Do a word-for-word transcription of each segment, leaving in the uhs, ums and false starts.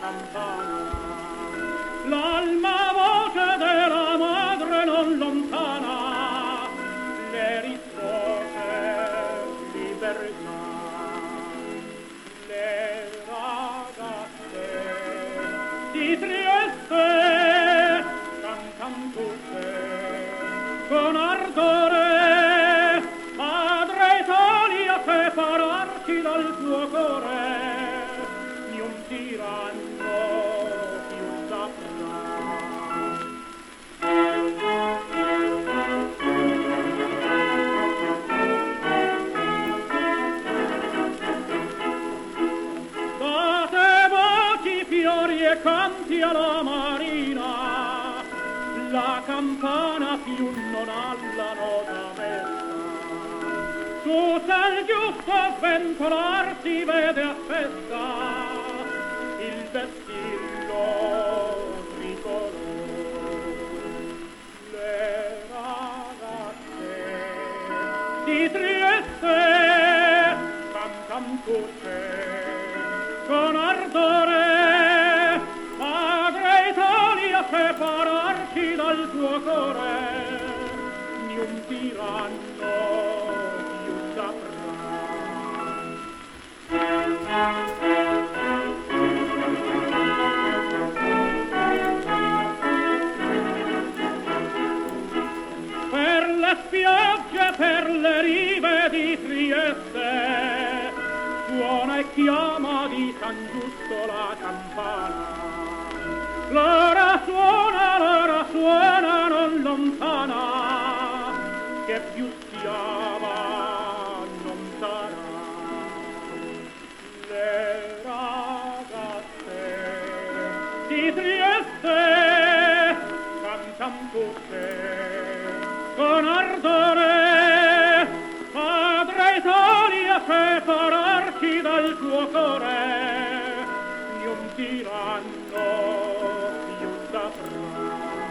campana, l'alma voce della madre non lontana, le rispose libertà, le ragazze di Trieste cantan tutte con ardore. Padre Italia, separarci dal tuo cuore, di un tiranno più saprà. Date voci, fiori e canti alla marina, la campana più non ha la nota messa. Su sal giusto sventolarsi vede a festa il vessillo tricolore. Le ragazze di Trieste cantan tutte con ardore. Madre Italia, separarci dal tuo cuore, di un tiranno più saprà. Per le spiagge, per le rive di Trieste, suona e chiama di San Giusto la campana. L'ora suona, l'ora suona non lontana, che più schiava non sarà. Le ragazze di Trieste cantan tutte con ardore. Padre Italia, separarci dal tuo cuore, di un tiranno più saprà.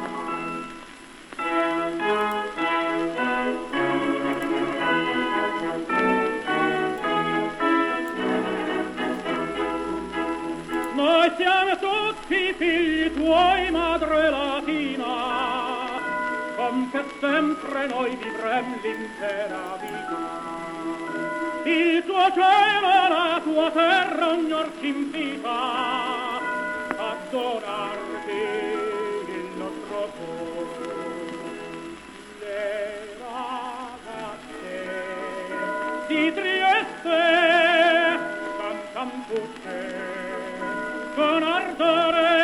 Noi siamo tutti figli tuoi, madre latina, con che sempre noi vivrem l'intera vita. Il tuo cielo, la tua terra, ognor ci invita a donarti il nostro cuore. Le ragazze di Trieste cantan tutte con ardore.